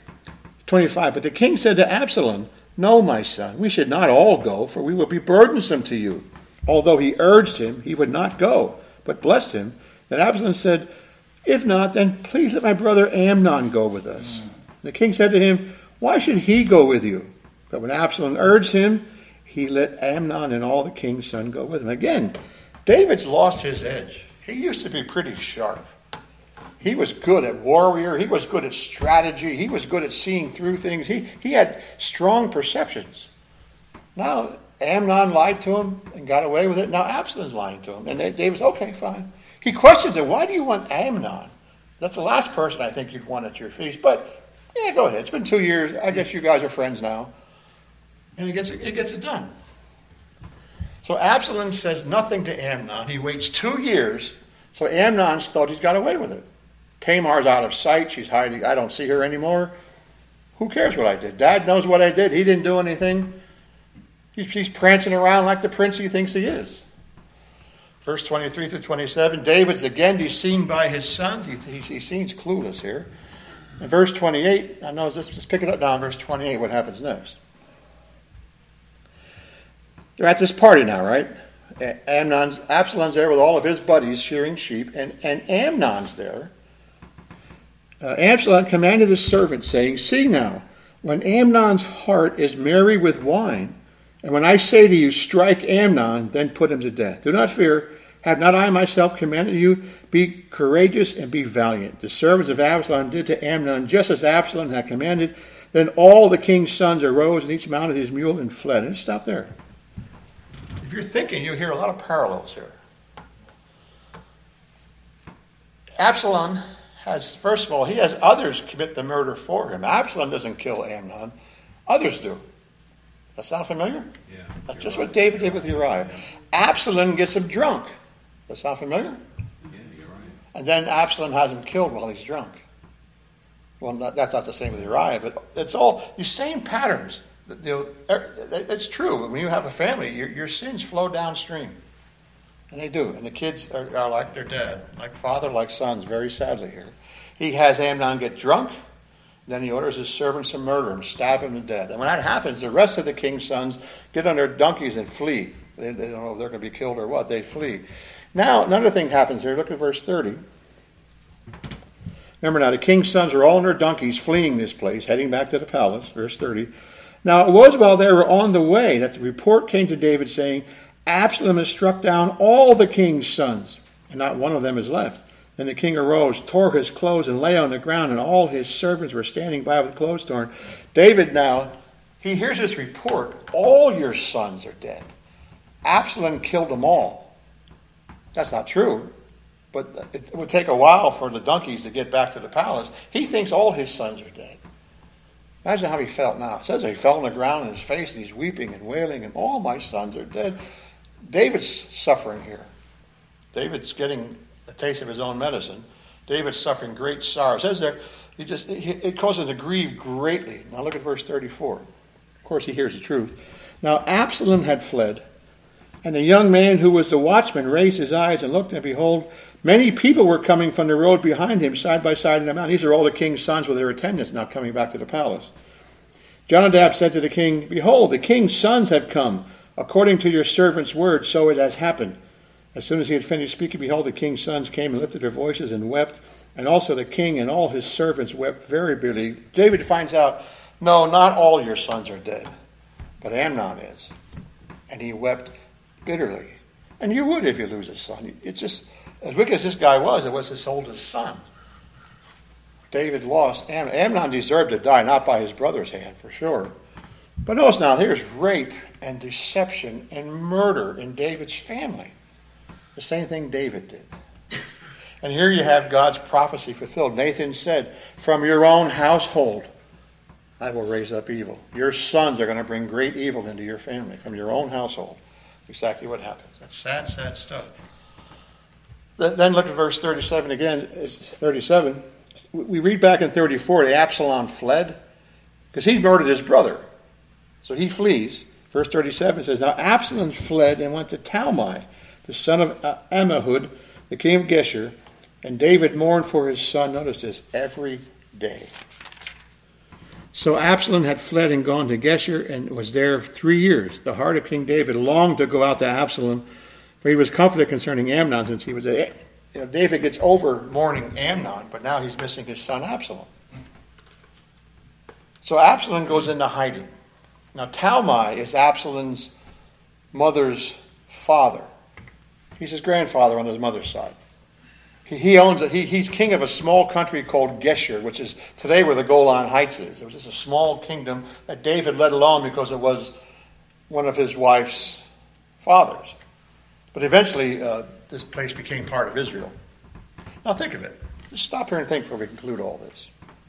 25, but the king said to Absalom, no, my son, we should not all go, for we will be burdensome to you. Although he urged him, he would not go, but blessed him. Then Absalom said, if not, then please let my brother Amnon go with us. The king said to him, why should he go with you? But when Absalom urged him, he let Amnon and all the king's sons go with him. Again, David's lost his edge. He used to be pretty sharp. He was good at warrior. He was good at strategy. He was good at seeing through things. He had strong perceptions. Now, Amnon lied to him and got away with it. Now Absalom's lying to him. And David's, okay, fine. He questions him, why do you want Amnon? That's the last person I think you'd want at your feast. But, yeah, go ahead. It's been 2 years. I guess you guys are friends now. And he gets it done. So Absalom says nothing to Amnon. He waits 2 years. So Amnon's thought he's got away with it. Tamar's out of sight. She's hiding. I don't see her anymore. Who cares what I did? Dad knows what I did. He didn't do anything. He's prancing around like the prince he thinks he is. Verse 23 through 27, David's again deceived by his sons. He seems clueless here. In verse 28, let's pick it up now in verse 28, what happens next. They're at this party now, right? Absalom's there with all of his buddies shearing sheep, and Amnon's there. Absalom commanded his servant, saying, see now, when Amnon's heart is merry with wine, and when I say to you, strike Amnon, then put him to death. Do not fear, have not I myself commanded you, be courageous and be valiant? The servants of Absalom did to Amnon just as Absalom had commanded. Then all the king's sons arose, and each mounted his mule and fled. And just stop there. If you're thinking, you hear a lot of parallels here. Absalom has, first of all, he has others commit the murder for him. Absalom doesn't kill Amnon. Others do. That sound familiar? Yeah. That's just what David did with Uriah. Absalom gets him drunk. That sound familiar? Yeah, you're right. And then Absalom has him killed while he's drunk. Well, that's not the same with Uriah, but it's all these same patterns. It's true. When you have a family, your sins flow downstream. And they do. And the kids are like their dad, like father, like sons, very sadly here. He has Amnon get drunk. Then he orders his servants to murder him, stab him to death. And when that happens, the rest of the king's sons get on their donkeys and flee. They don't know if they're going to be killed or what. They flee. Now, another thing happens here. Look at verse 30. Remember now, the king's sons are all on their donkeys fleeing this place, heading back to the palace. Verse 30. Now, it was while they were on the way that the report came to David saying, Absalom has struck down all the king's sons, and not one of them is left. Then the king arose, tore his clothes, and lay on the ground, and all his servants were standing by with clothes torn. David now, he hears this report, all your sons are dead. Absalom killed them all. That's not true, but it would take a while for the donkeys to get back to the palace. He thinks all his sons are dead. Imagine how he felt now. It says he fell on the ground on his face, and he's weeping and wailing, and all my sons are dead. David's suffering here. David's getting a taste of his own medicine. David's suffering great sorrow. It says there, it causes him to grieve greatly. Now look at verse 34. Of course, he hears the truth. Now Absalom had fled, and the young man who was the watchman raised his eyes and looked, and behold, many people were coming from the road behind him, side by side in the mountain. These are all the king's sons with their attendants now coming back to the palace. Jonadab said to the king, Behold, the king's sons have come. According to your servant's word, so it has happened. As soon as he had finished speaking, behold, the king's sons came and lifted their voices and wept. And also the king and all his servants wept very bitterly. David finds out, no, not all your sons are dead, but Amnon is. And he wept bitterly. And you would if you lose a son. It's just, as wicked as this guy was, it was his oldest son. David lost Amnon. Amnon deserved to die, not by his brother's hand, for sure. But notice now, here's rape and deception and murder in David's family. The same thing David did. And here you have God's prophecy fulfilled. Nathan said, from your own household, I will raise up evil. Your sons are going to bring great evil into your family, from your own household. Exactly what happens. That's sad, sad stuff. Then look at verse 37 again. 37. We read back in 34, Absalom fled, because he murdered his brother. So he flees. Verse 37 says, Now Absalom fled and went to Talmai, the son of Ammihud, the king of Geshur, and David mourned for his son, notice this, every day. So Absalom had fled and gone to Geshur and was there 3 years. The heart of King David longed to go out to Absalom, for he was comforted concerning Amnon, since he was David gets over mourning Amnon, but now he's missing his son Absalom. So Absalom goes into hiding. Now Talmai is Absalom's mother's father. He's his grandfather on his mother's side. He's king of a small country called Geshur, which is today where the Golan Heights is. It was just a small kingdom that David let alone because it was one of his wife's fathers. But eventually, this place became part of Israel. Now think of it. Just stop here and think before we conclude all this.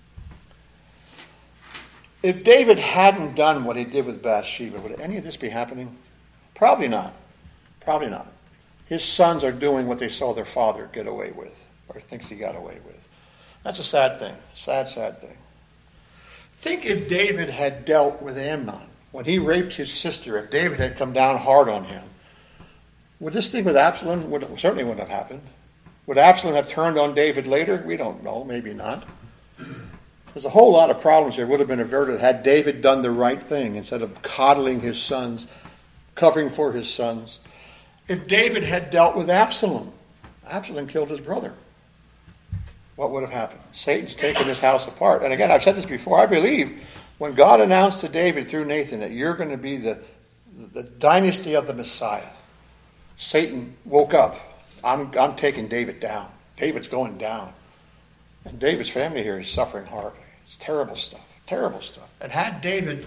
If David hadn't done what he did with Bathsheba, would any of this be happening? Probably not. Probably not. His sons are doing what they saw their father get away with, or thinks he got away with. That's a sad thing. Sad, sad thing. Think if David had dealt with Amnon when he raped his sister, if David had come down hard on him. Would this thing with Absalom certainly wouldn't have happened? Would Absalom have turned on David later? We don't know. Maybe not. There's a whole lot of problems here would have been averted had David done the right thing instead of coddling his sons, covering for his sons. If David had dealt with Absalom killed his brother. What would have happened? Satan's taken his house apart. And again, I've said this before. I believe when God announced to David through Nathan that you're going to be the dynasty of the Messiah, Satan woke up. I'm taking David down. David's going down. And David's family here is suffering horribly. It's terrible stuff. Terrible stuff. And had David...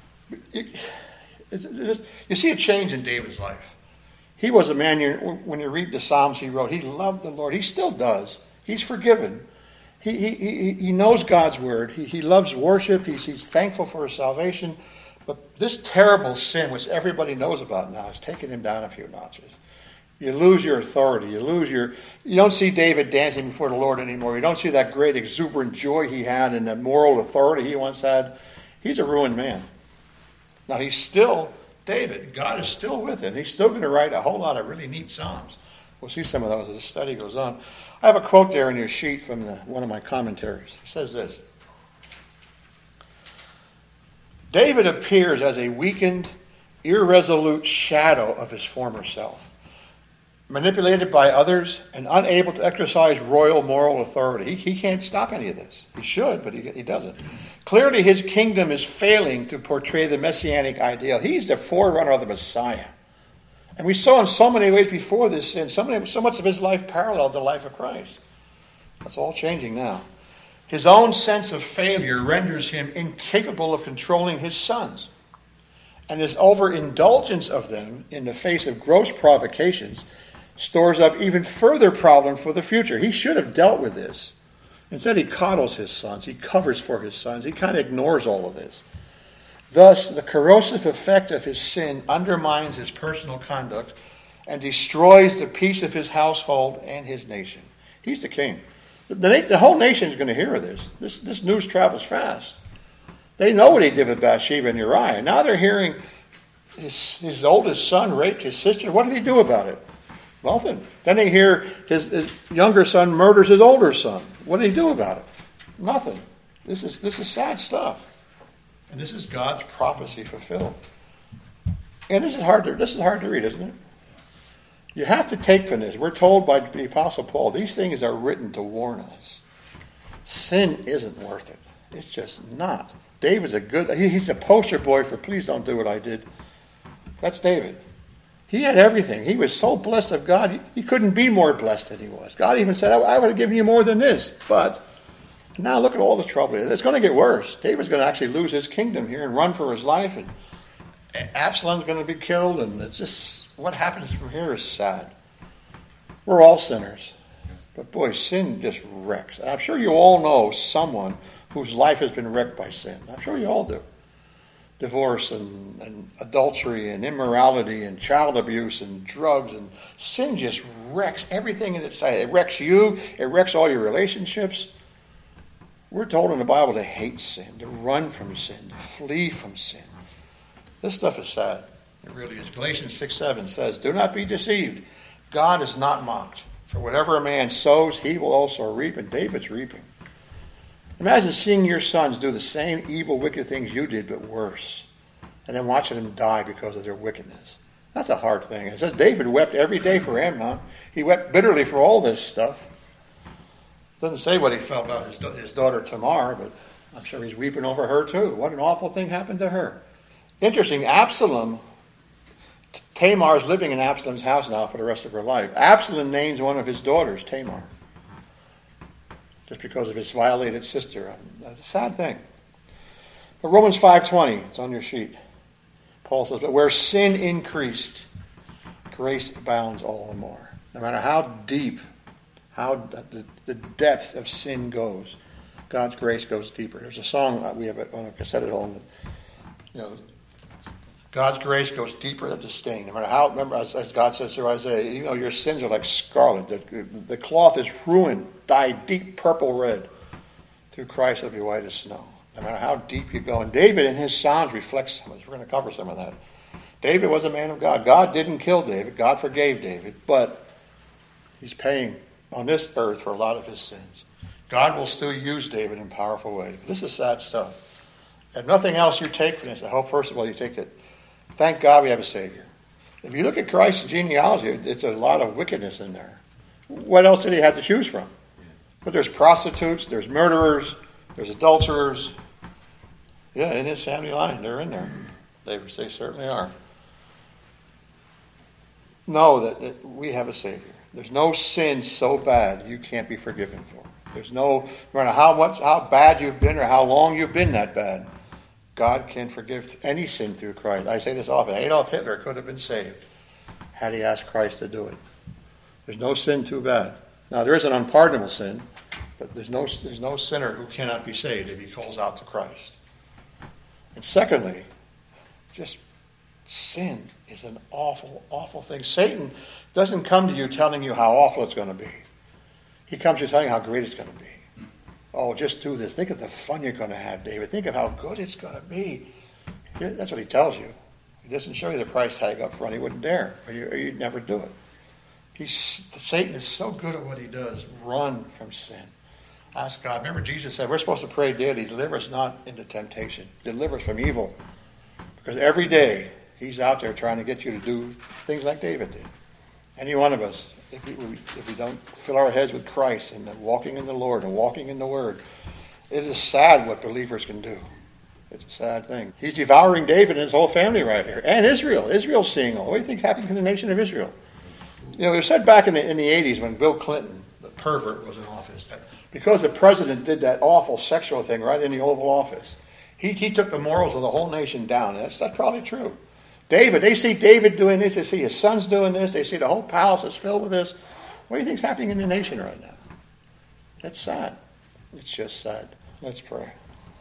You see a change in David's life. He was a man, when you read the Psalms he wrote, he loved the Lord. He still does. He's forgiven. He knows God's word. He loves worship. He's thankful for his salvation. But this terrible sin, which everybody knows about now, is taking him down a few notches. You lose your authority. You don't see David dancing before the Lord anymore. You don't see that great exuberant joy he had and the moral authority he once had. He's a ruined man. Now, he's still David. God is still with him. He's still going to write a whole lot of really neat psalms. We'll see some of those as the study goes on. I have a quote there in your sheet from one of my commentaries. It says this: David appears as a weakened, irresolute shadow of his former self, manipulated by others and unable to exercise royal moral authority. He can't stop any of this. He should, but he doesn't. Clearly, his kingdom is failing to portray the messianic ideal. He's the forerunner of the Messiah. And we saw in so many ways before this sin, so much of his life paralleled the life of Christ. That's all changing now. His own sense of failure renders him incapable of controlling his sons. And his overindulgence of them in the face of gross provocations stores up even further problems for the future. He should have dealt with this. Instead, he coddles his sons. He covers for his sons. He kind of ignores all of this. Thus, the corrosive effect of his sin undermines his personal conduct and destroys the peace of his household and his nation. He's the king. The whole nation is going to hear of this. This news travels fast. They know what he did with Bathsheba and Uriah. Now they're hearing his oldest son raped his sister. What did he do about it? Nothing. Then they hear his younger son murders his older son. What did he do about it? Nothing. This is sad stuff. And this is God's prophecy fulfilled. And this is hard to read, isn't it? You have to take from this. We're told by the Apostle Paul, these things are written to warn us. Sin isn't worth it. It's just not. David's he's a poster boy for please don't do what I did. That's David. He had everything. He was so blessed of God, he couldn't be more blessed than he was. God even said, I would have given you more than this. But now look at all the trouble. It's going to get worse. David's going to actually lose his kingdom here and run for his life. And Absalom's going to be killed. And it's just, what happens from here is sad. We're all sinners. But boy, sin just wrecks. And I'm sure you all know someone whose life has been wrecked by sin. I'm sure you all do. Divorce and adultery and immorality and child abuse and drugs, and sin just wrecks everything in its sight. It wrecks you. It wrecks all your relationships. We're told in the Bible to hate sin, to run from sin, to flee from sin. This stuff is sad. It really is. Galatians 6:7 says, do not be deceived. God is not mocked. For whatever a man sows, he will also reap. And David's reaping. Imagine seeing your sons do the same evil, wicked things you did, but worse. And then watching them die because of their wickedness. That's a hard thing. It says David wept every day for Amnon. He wept bitterly for all this stuff. Doesn't say what he felt about his daughter Tamar, but I'm sure he's weeping over her too. What an awful thing happened to her. Interesting, Absalom, Tamar's living in Absalom's house now for the rest of her life. Absalom names one of his daughters Tamar, just because of his violated sister. That's a sad thing. But Romans 5:20, it's on your sheet. Paul says, but where sin increased, grace abounds all the more. No matter how deep, how the depth of sin goes, God's grace goes deeper. There's a song we have on a cassette at home that, God's grace goes deeper than the stain. No matter how, remember, as God says through Isaiah, your sins are like scarlet. The cloth is ruined, dyed deep purple red. Through Christ it'll be white as snow. No matter how deep you go. And David in his Psalms reflects some of this. We're going to cover some of that. David was a man of God. God didn't kill David. God forgave David. But he's paying on this earth for a lot of his sins. God will still use David in powerful ways. This is sad stuff. If nothing else you take from this, I hope first of all you take it. Thank God we have a Savior. If you look at Christ's genealogy, it's a lot of wickedness in there. What else did he have to choose from? But there's prostitutes, there's murderers, there's adulterers. Yeah, in his family line, they're in there. They certainly are. Know that we have a Savior. There's no sin so bad you can't be forgiven for. No matter how bad you've been or how long you've been that bad, God can forgive any sin through Christ. I say this often. Adolf Hitler could have been saved had he asked Christ to do it. There's no sin too bad. Now, there is an unpardonable sin, but there's no sinner who cannot be saved if he calls out to Christ. And secondly, just sin is an awful, awful thing. Satan doesn't come to you telling you how awful it's going to be. He comes to you telling you how great it's going to be. Oh, just do this. Think of the fun you're going to have, David. Think of how good it's going to be. That's what he tells you. He doesn't show you the price tag up front. He wouldn't dare, or you'd never do it. Satan is so good at what he does. Run from sin. Ask God. Remember, Jesus said we're supposed to pray daily, deliver us not into temptation. Deliver us from evil. Because every day, he's out there trying to get you to do things like David did. Any one of us, if we don't fill our heads with Christ and walking in the Lord and walking in the Word, it is sad what believers can do. It's a sad thing. He's devouring David and his whole family right here. And Israel. Israel's seeing all. What do you think happened to the nation of Israel? You know, it was said back in the 80s when Bill Clinton, the pervert, was in office, that because the president did that awful sexual thing right in the Oval Office, he took the morals of the whole nation down. And that's probably true. David, they see David doing this, they see his sons doing this, they see the whole palace is filled with this. What do you think is happening in the nation right now? It's sad. It's just sad. Let's pray.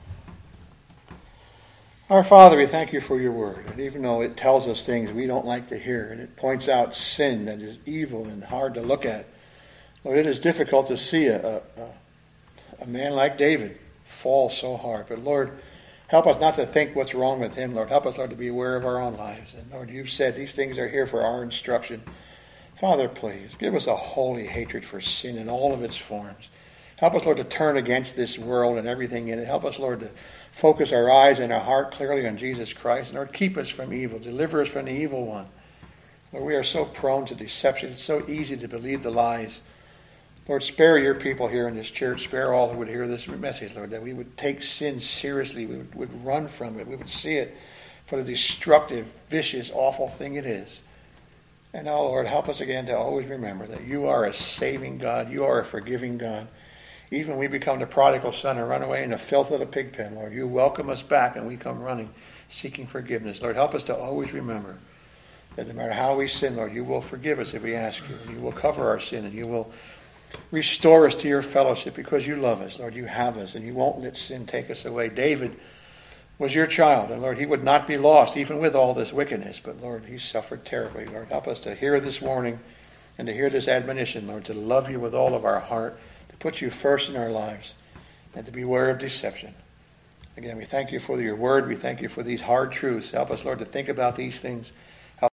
Our Father, we thank you for your word. And even though it tells us things we don't like to hear, and it points out sin that is evil and hard to look at, Lord, it is difficult to see a man like David fall so hard. But Lord, help us not to think what's wrong with him, Lord. Help us, Lord, to be aware of our own lives. And Lord, you've said these things are here for our instruction. Father, please, give us a holy hatred for sin in all of its forms. Help us, Lord, to turn against this world and everything in it. Help us, Lord, to focus our eyes and our heart clearly on Jesus Christ. And Lord, keep us from evil. Deliver us from the evil one. Lord, we are so prone to deception. It's so easy to believe the lies. Lord, spare your people here in this church. Spare all who would hear this message, Lord, that we would take sin seriously. We would run from it. We would see it for the destructive, vicious, awful thing it is. And now, Lord, help us again to always remember that you are a saving God. You are a forgiving God. Even when we become the prodigal son and run away in the filth of the pig pen, Lord, you welcome us back and we come running, seeking forgiveness. Lord, help us to always remember that no matter how we sin, Lord, you will forgive us if we ask you. And you will cover our sin and you will restore us to your fellowship because you love us. Lord, you have us and you won't let sin take us away. David was your child, and Lord, he would not be lost even with all this wickedness. But Lord, he suffered terribly. Lord, help us to hear this warning and to hear this admonition, Lord, to love you with all of our heart, to put you first in our lives, and to beware of deception. Again, we thank you for your word. We thank you for these hard truths. Help us, Lord, to think about these things